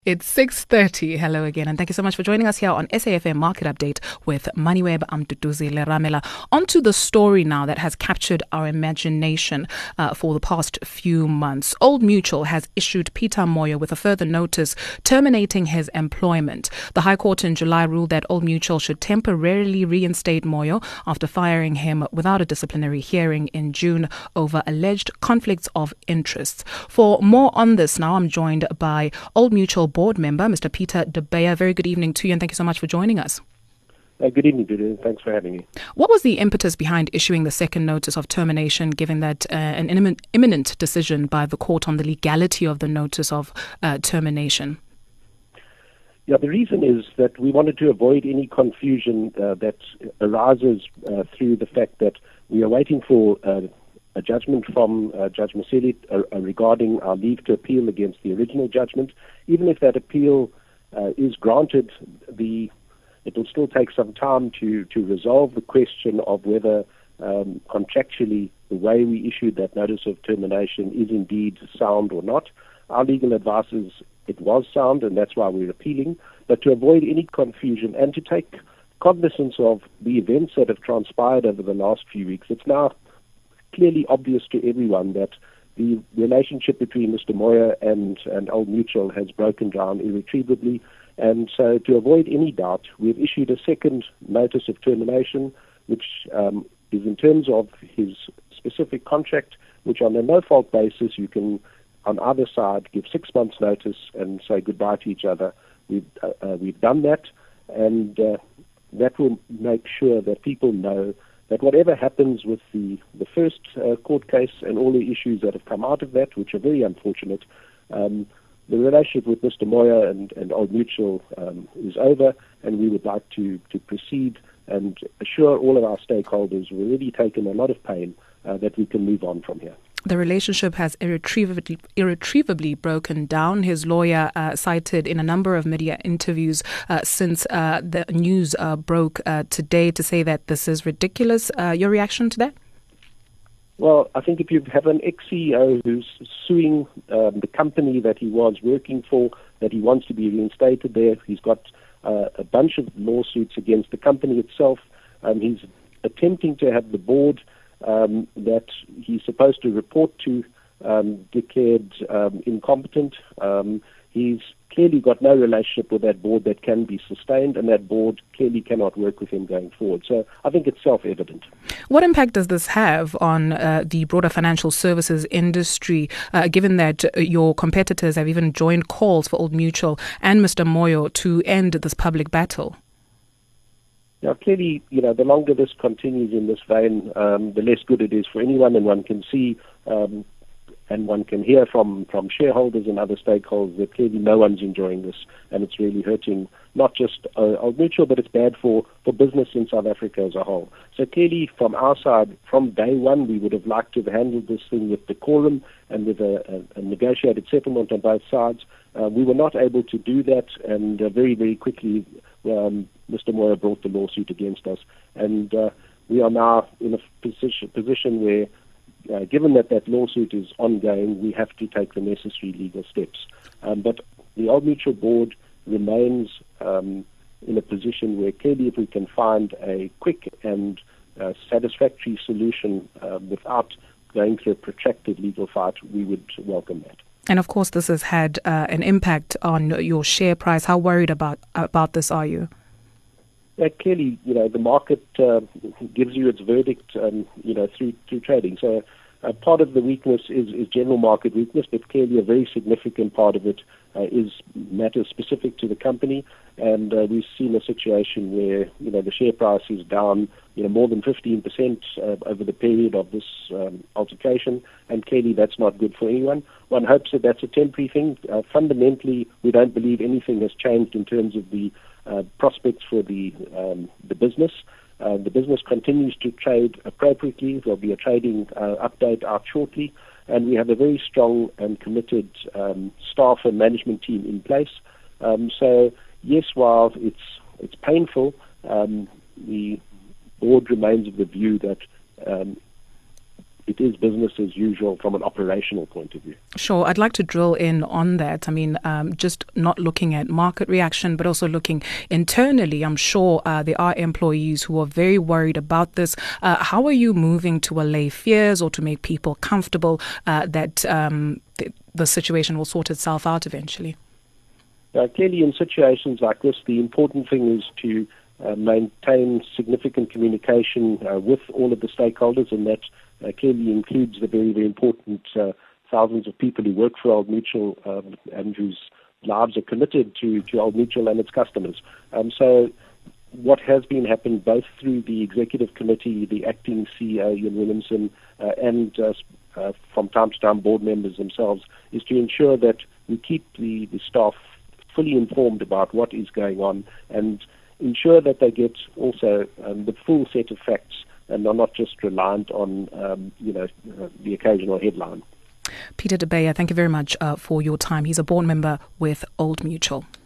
It's 6:30. Hello again, and thank you so much for joining us here on SAFM Market Update with Moneyweb. I'm Duduzile Ramela. On to the story now that has captured our imagination for the past few months. Old Mutual has issued Peter Moyo with a further notice terminating his employment. The High Court in July ruled that Old Mutual should temporarily reinstate Moyo after firing him without a disciplinary hearing in June over alleged conflicts of interest. For more on this now, I'm joined by Old Mutual board member, Mr. Peter De Beer. Very good evening to you, and thank you so much for joining us. Good evening, Dudu. Thanks for having me. What was the impetus behind issuing the second notice of termination, given that an imminent decision by the court on the legality of the notice of termination? Yeah, the reason is that we wanted to avoid any confusion that arises through the fact that we are waiting for a judgment from Judge Maseli regarding our leave to appeal against the original judgment. Even if that appeal is granted, it will still take some time to resolve the question of whether contractually the way we issued that notice of termination is indeed sound or not. Our legal advice is it was sound, and that's why we're appealing. But to avoid any confusion and to take cognizance of the events that have transpired over the last few weeks, it's now clearly obvious to everyone that the relationship between Mr. Moyo and Old Mutual has broken down irretrievably. And so to avoid any doubt, we've issued a second notice of termination, which is in terms of his specific contract, which on a no-fault basis you can, on either side, give 6 months' notice and say goodbye to each other. We've done that, and that will make sure that people know that whatever happens with the first court case and all the issues that have come out of that, which are very unfortunate, the relationship with Mr. Moyo and Old Mutual is over, and we would like to proceed and assure all of our stakeholders we've already taken a lot of pain that we can move on from here. The relationship has irretrievably broken down. His lawyer cited in a number of media interviews since the news broke today to say that this is ridiculous. Your reaction to that? Well, I think if you have an ex-CEO who's suing the company that he was working for, that he wants to be reinstated there, he's got a bunch of lawsuits against the company itself. He's attempting to have the board that he's supposed to report to declared incompetent. He's clearly got no relationship with that board that can be sustained, and that board clearly cannot work with him going forward. So I think it's self-evident. What impact does this have on the broader financial services industry, given that your competitors have even joined calls for Old Mutual and Mr. Moyo to end this public battle? Now, clearly, the longer this continues in this vein, the less good it is for anyone, and one can see and one can hear from shareholders and other stakeholders that clearly no one's enjoying this, and it's really hurting not just Old Mutual, but it's bad for business in South Africa as a whole. So clearly, from our side, from day one, we would have liked to have handled this thing with decorum and with a negotiated settlement on both sides. We were not able to do that, and very, very quickly, Mr. Moyo brought the lawsuit against us, and we are now in a position where, given that lawsuit is ongoing, we have to take the necessary legal steps. But the Old Mutual board remains in a position where clearly if we can find a quick and satisfactory solution without going through a protracted legal fight, we would welcome that. And of course, this has had an impact on your share price. How worried about this are you? Clearly, the market gives you its verdict, through trading. So part of the weakness is general market weakness, but clearly a very significant part of it is matters specific to the company. And we've seen a situation where, the share price is down, more than 15% over the period of this altercation. And clearly that's not good for anyone. One hopes that that's a temporary thing. Fundamentally, we don't believe anything has changed in terms of the prospects for the business. The business continues to trade appropriately. There'll be a trading update out shortly, and we have a very strong and committed staff and management team in place. So yes, while it's painful, the board remains of the view that it is business as usual from an operational point of view. Sure. I'd like to drill in on that. I mean, just not looking at market reaction, but also looking internally. I'm sure there are employees who are very worried about this. How are you moving to allay fears or to make people comfortable that the situation will sort itself out eventually? Clearly, in situations like this, the important thing is to maintain significant communication with all of the stakeholders, and that clearly includes the very, very important thousands of people who work for Old Mutual and whose lives are committed to Old Mutual and its customers. So what has been happening both through the executive committee, the acting CEO, Ian Williamson, and from time to time board members themselves, is to ensure that we keep the staff fully informed about what is going on and ensure that they get also the full set of facts and are not just reliant on the occasional headline. Peter de Beyer, thank you very much for your time. He's a board member with Old Mutual.